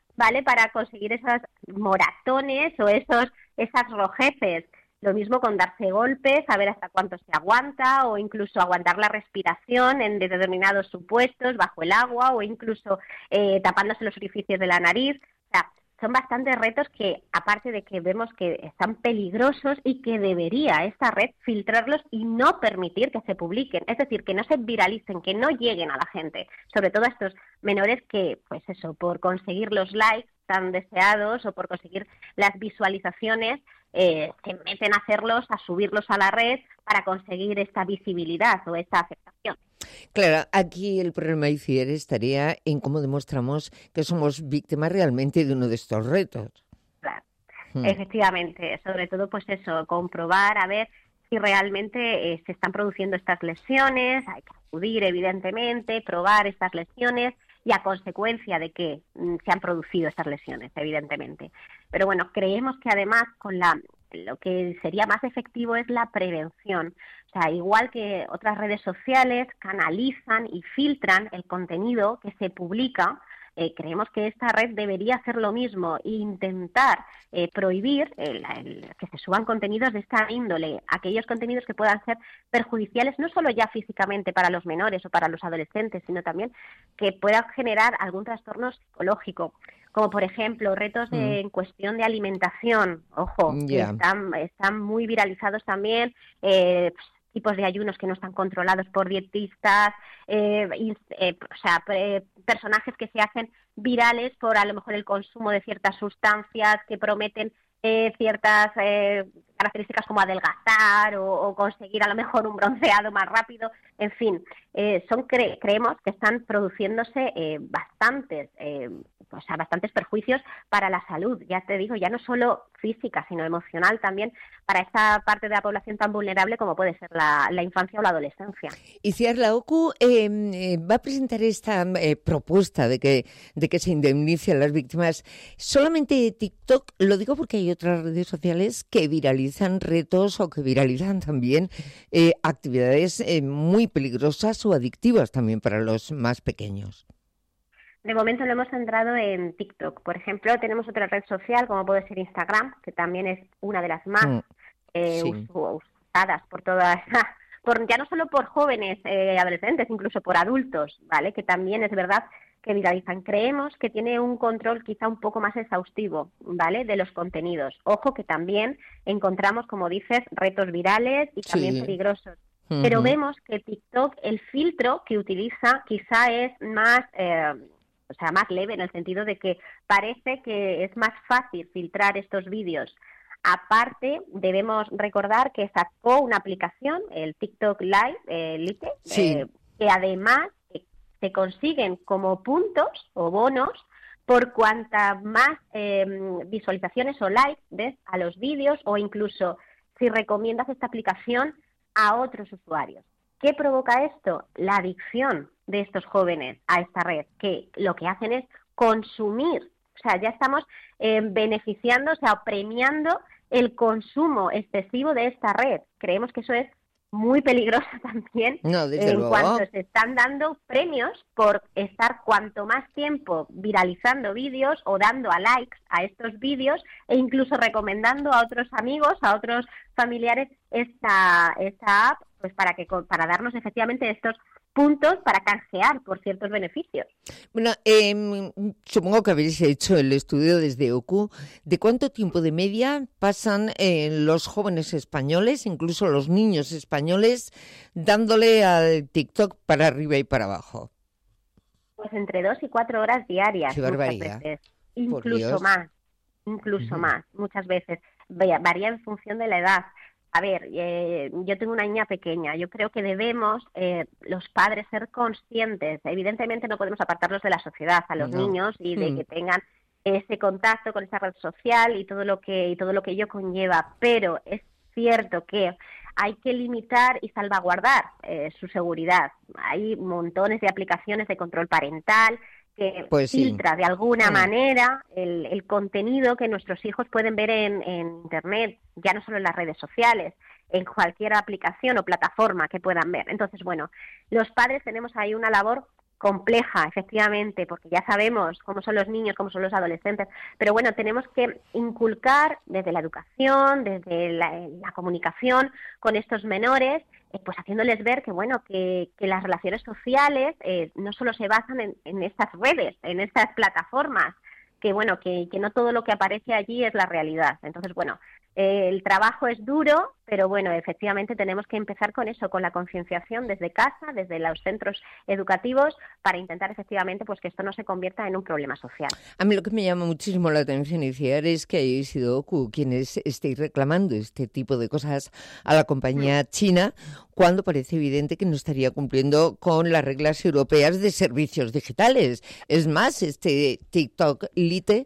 ¿vale? Para conseguir esas moratones o esas rojeces. Lo mismo con darse golpes, a ver hasta cuánto se aguanta, o incluso aguantar la respiración en determinados supuestos, bajo el agua, o incluso tapándose los orificios de la nariz. O sea, son bastantes retos que, aparte de que vemos que están peligrosos y que debería esta red filtrarlos y no permitir que se publiquen, es decir, que no se viralicen, que no lleguen a la gente, sobre todo a estos menores que, pues eso, por conseguir los likes tan deseados o por conseguir las visualizaciones, se meten a hacerlos, a subirlos a la red para conseguir esta visibilidad o esta aceptación. Claro, aquí el problema, Itziar, estaría en cómo demostramos que somos víctimas realmente de uno de estos retos. Claro, efectivamente, sobre todo pues eso, comprobar a ver si realmente se están produciendo estas lesiones, hay que acudir evidentemente, probar estas lesiones y a consecuencia de que se han producido estas lesiones, evidentemente. Pero bueno, creemos que además con lo que sería más efectivo es la prevención. O sea, igual que otras redes sociales canalizan y filtran el contenido que se publica, creemos que esta red debería hacer lo mismo e intentar prohibir que se suban contenidos de esta índole, aquellos contenidos que puedan ser perjudiciales no solo ya físicamente para los menores o para los adolescentes, sino también que puedan generar algún trastorno psicológico, como por ejemplo retos en cuestión de alimentación, ojo, que están muy viralizados también, tipos de ayunos que no están controlados por dietistas, personajes que se hacen virales por a lo mejor el consumo de ciertas sustancias que prometen ciertas características como adelgazar o conseguir a lo mejor un bronceado más rápido. En fin, creemos que están produciéndose bastantes perjuicios para la salud, ya te digo, ya no solo física, sino emocional también, para esta parte de la población tan vulnerable como puede ser la infancia o la adolescencia. Itziar, la OCU va a presentar esta propuesta de que se indemnicen a las víctimas. Solamente TikTok, lo digo porque hay otras redes sociales que viralizan retos o que viralizan también actividades muy peligrosas o adictivas también para los más pequeños. De momento lo hemos centrado en TikTok. Por ejemplo, tenemos otra red social como puede ser Instagram, que también es una de las más usadas por todas, ya no solo por jóvenes adolescentes, incluso por adultos, ¿vale? Que también es verdad que viralizan. Creemos que tiene un control quizá un poco más exhaustivo, ¿vale? De los contenidos. Ojo que también encontramos, como dices, retos virales y también peligrosos. Pero vemos que TikTok, el filtro que utiliza quizá es más más leve, en el sentido de que parece que es más fácil filtrar estos vídeos. Aparte, debemos recordar que sacó una aplicación, el TikTok Live, Lite, que además se consiguen como puntos o bonos por cuanta más visualizaciones o likes des a los vídeos, o incluso si recomiendas esta aplicación a otros usuarios. ¿Qué provoca esto? La adicción de estos jóvenes a esta red, que lo que hacen es consumir. O sea, ya estamos beneficiando, o sea, premiando el consumo excesivo de esta red. Creemos que eso es muy peligroso también, cuanto se están dando premios por estar cuanto más tiempo viralizando vídeos o dando a likes a estos vídeos e incluso recomendando a otros amigos, a otros familiares esta app, pues para darnos efectivamente estos puntos para canjear por ciertos beneficios. Bueno, supongo que habéis hecho el estudio desde OCU de cuánto tiempo de media pasan los jóvenes españoles, incluso los niños españoles, dándole al TikTok para arriba y para abajo. Pues entre 2 y 4 horas diarias. ¡Qué barbaridad! Muchas veces. Incluso más, muchas veces. Varía en función de la edad. A ver, yo tengo una niña pequeña. Yo creo que debemos, los padres, ser conscientes. Evidentemente no podemos apartarlos de la sociedad a los niños y de que tengan ese contacto con esa red social y todo lo que ello conlleva. Pero es cierto que hay que limitar y salvaguardar su seguridad. Hay montones de aplicaciones de control parental que filtra de alguna manera el contenido que nuestros hijos pueden ver en Internet, ya no solo en las redes sociales, en cualquier aplicación o plataforma que puedan ver. Entonces, bueno, los padres tenemos ahí una labor compleja, efectivamente, porque ya sabemos cómo son los niños, cómo son los adolescentes, pero bueno, tenemos que inculcar desde la educación, desde la comunicación con estos menores, pues haciéndoles ver que bueno, que las relaciones sociales no solo se basan en estas redes, en estas plataformas, que bueno, que no todo lo que aparece allí es la realidad. Entonces, bueno, el trabajo es duro, pero bueno, efectivamente tenemos que empezar con eso, con la concienciación desde casa, desde los centros educativos, para intentar efectivamente pues que esto no se convierta en un problema social. A mí lo que me llama muchísimo la atención, Iciar, es que hayáis sido quienes estéis reclamando este tipo de cosas a la compañía china, cuando parece evidente que no estaría cumpliendo con las reglas europeas de servicios digitales. Es más, este TikTok Lite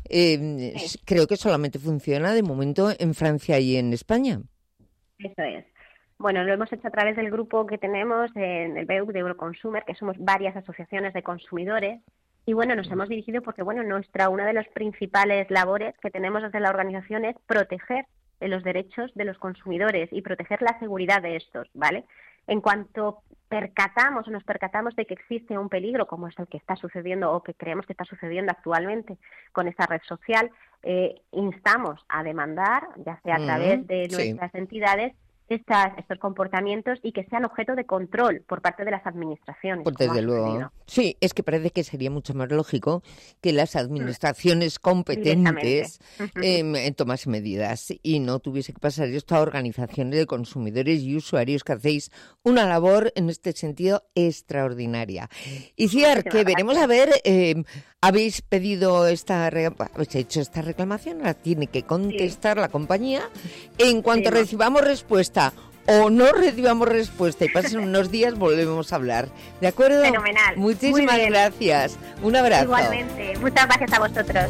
creo que solamente funciona de momento en Francia y en España. Eso es. Bueno, lo hemos hecho a través del grupo que tenemos en el BEUC de Euroconsumer, que somos varias asociaciones de consumidores. Y bueno, nos hemos dirigido porque bueno, una de las principales labores que tenemos desde la organización es proteger los derechos de los consumidores y proteger la seguridad de estos, ¿vale? En cuanto nos percatamos de que existe un peligro como es el que está sucediendo o que creemos que está sucediendo actualmente con esta red social, instamos a demandar, ya sea a través de nuestras entidades, estos comportamientos y que sean objeto de control por parte de las administraciones. Pues desde luego. Sí, es que parece que sería mucho más lógico que las administraciones competentes tomasen medidas y no tuviese que pasar esto a organizaciones de consumidores y usuarios que hacéis una labor en este sentido extraordinaria. Y Ciar, que veremos a ver, habéis pedido habéis hecho esta reclamación, la tiene que contestar la compañía. En cuanto recibamos respuesta o no recibamos respuesta y pasen unos días, volvemos a hablar. ¿De acuerdo? Fenomenal. Muchísimas gracias. Un abrazo. Igualmente. Muchas gracias a vosotros.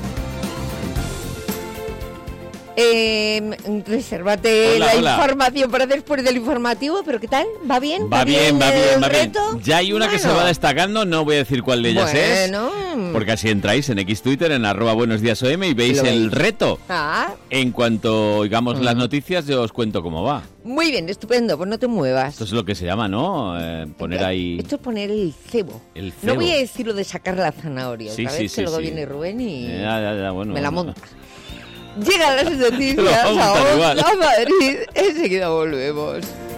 Resérvate la información para después del informativo, pero ¿qué tal? ¿Va bien? Va bien. Ya hay una que se va destacando, no voy a decir cuál de ellas es, porque así entráis en X Twitter, en @buenosdiasom y veis el reto. En cuanto oigamos las noticias, yo os cuento cómo va. Muy bien, estupendo, pues no te muevas. Esto es lo que se llama, ¿no? Poner ahí... Esto es poner el cebo. No voy a decir lo de sacar la zanahoria, ¿sabes? Que luego viene Rubén y me la monta. Llegan las noticias a Onda Madrid. Enseguida volvemos.